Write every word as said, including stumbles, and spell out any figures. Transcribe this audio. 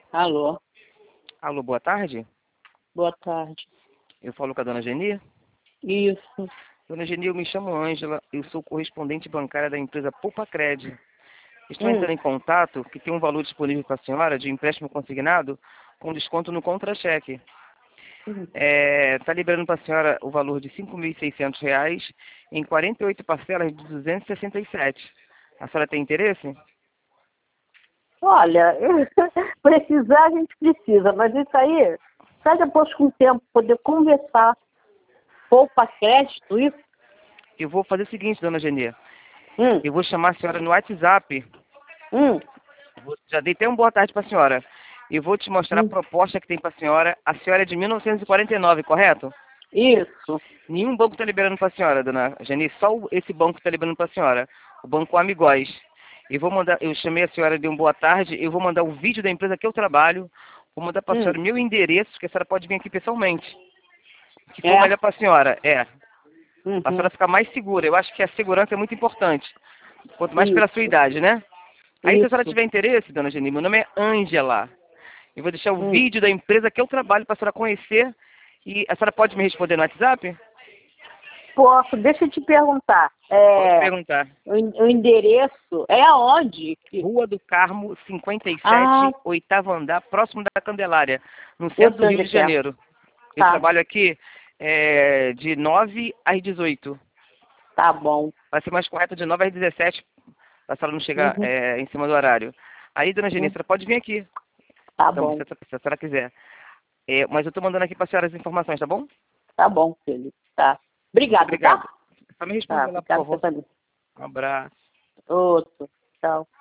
Alô, Alô, boa tarde. boa tarde. Eu falo com a dona Geni. Isso. Dona Geni, eu me chamo Ângela, eu sou correspondente bancária da empresa Poupa Cred. Estou Hum. entrando em contato que tem um valor disponível para a senhora de empréstimo consignado com desconto no contra-cheque. Hum. Está liberando para a senhora o valor de cinco mil e seiscentos reais em quarenta e oito parcelas de duzentos e sessenta e sete. A senhora tem interesse? Olha, precisar a gente precisa, mas isso aí, só depois com o tempo, poder conversar. Poupa crédito, isso? Eu vou fazer o seguinte, dona Geni. Hum. Eu vou chamar a senhora no WhatsApp. Hum. Vou- Já dei até uma boa tarde para a senhora. Eu vou te mostrar a Hum. proposta que tem para a senhora. A senhora é de mil novecentos e quarenta e nove, correto? Isso. Nenhum banco está liberando para a senhora, dona Geni. Só o- esse banco está liberando para a senhora. O Banco Amigóis. Eu vou mandar, eu chamei a senhora de um boa tarde. Eu vou mandar o vídeo da empresa que eu trabalho. Vou mandar para a Hum. senhora o meu endereço, que a senhora pode vir aqui pessoalmente. Se for É. melhor para a senhora, é. Para a Uhum. senhora ficar mais segura. Eu acho que a segurança é muito importante. Quanto mais pela sua Isso. idade, né? Aí, se a senhora Isso. tiver interesse, dona Geni, meu nome é Ângela. Eu vou deixar o Hum. vídeo da empresa que eu trabalho para a senhora conhecer. E a senhora pode me responder no WhatsApp? Posso, deixa eu te perguntar. Pode É, perguntar. o, en- o endereço é aonde? Rua do Carmo, cinquenta e Ah, sete, oitavo andar, próximo da Candelária, no eu centro do sei Rio onde é de que é. Janeiro. Eu Tá, trabalho aqui é, de nove às dezoito. tá bom. Vai ser mais correto de nove às dezessete, para a senhora não chegar Uhum. é, em cima do horário. Aí, dona Geni, a Uhum. senhora pode vir aqui, Tá então, bom. se, a se a senhora quiser. É, mas eu estou mandando aqui para a senhora as informações, tá bom? Tá bom, filho. Tá. Muito Obrigado, obrigado. tá? Só me Tá, responder lá, por obrigado você favor. também. Um abraço. Outro. Tchau.